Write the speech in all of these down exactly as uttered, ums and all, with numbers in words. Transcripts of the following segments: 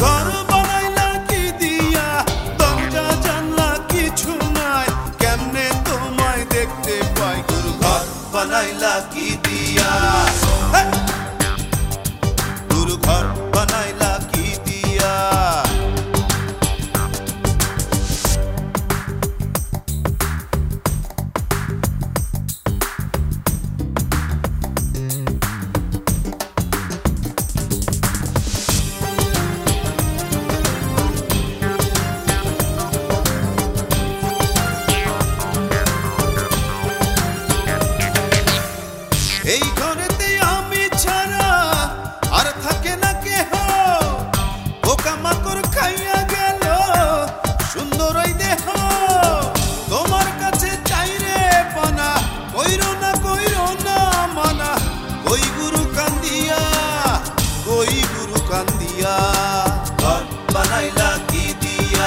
ঘর বানাইলা কি দিয়া, দরজা জানলা কিছু নাই, কেমনে তোমায় দেখতে পাই? গুরু ঘর বানাইলা কি দিয়া, গুরু ঘর বানাইলা কি দিয়া। এই ঘরেতে আমি ছাড়া আর থাকে না কেহ, পোকামাকড় খাইয়া গেল সুন্দর ওই দেহ। তোমার কাছে চাইরে পানা, কইরো না কইরো না মানা, কই গুরু কান্দিয়া, কই গুরু কান্দিয়া। ঘর বানাইলা কি দিয়া,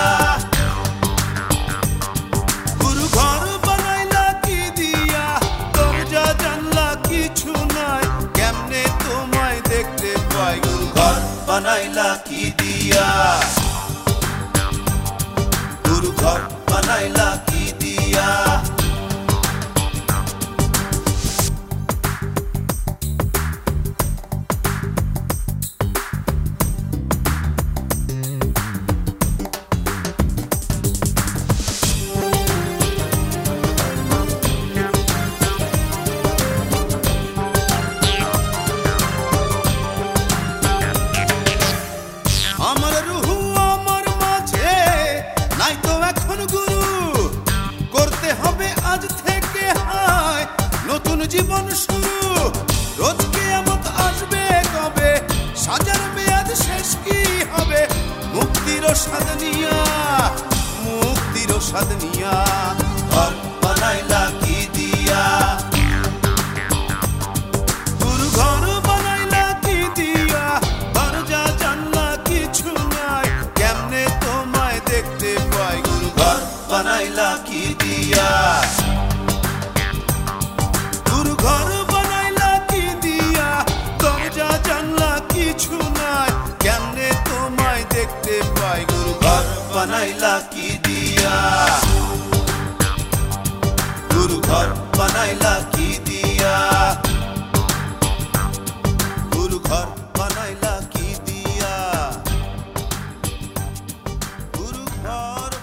গুরু ঘর বানাইলা কি দিয়া, দরজা জানলা কিছু নাই, কেমনে তোমায় দেখতে পাই? গুরু ঘর বানাইলা কি দিয়া, গুরু ঘর বানাইলা কি দিয়া। আমার রুহু আমার মাঝে নাই তো এখন গুরু, করতে হবে আজ থেকে হায় নতুন জীবন শুরু। রোজ কিয়ামত আসবে কবে, সাজার মেয়াদ শেষ কি হবে? মুক্তির স্বাদ নিয়া, মুক্তির স্বাদ নিয়া। ঘর বানাইলা কি দিয়া, গুরু ঘর বানাইলা কি দিয়া, দরজা জানলা কিছু নাই, কেমনে তোমায় দেখতে পাই? গুরু ঘর বানাইলা কি দিয়া, গুরু ঘর বানাইলা কি দিয়া, দরজা জানলা কিছু নাই, কেমনে তোমায় দেখতে পাই? গুরু ঘর বানাইলা কি দিয়া, গুরু ঘর বানাইলা কি দিয়া, গুরু ঘর বানাইলা কি দিয়া, গুরু ঘর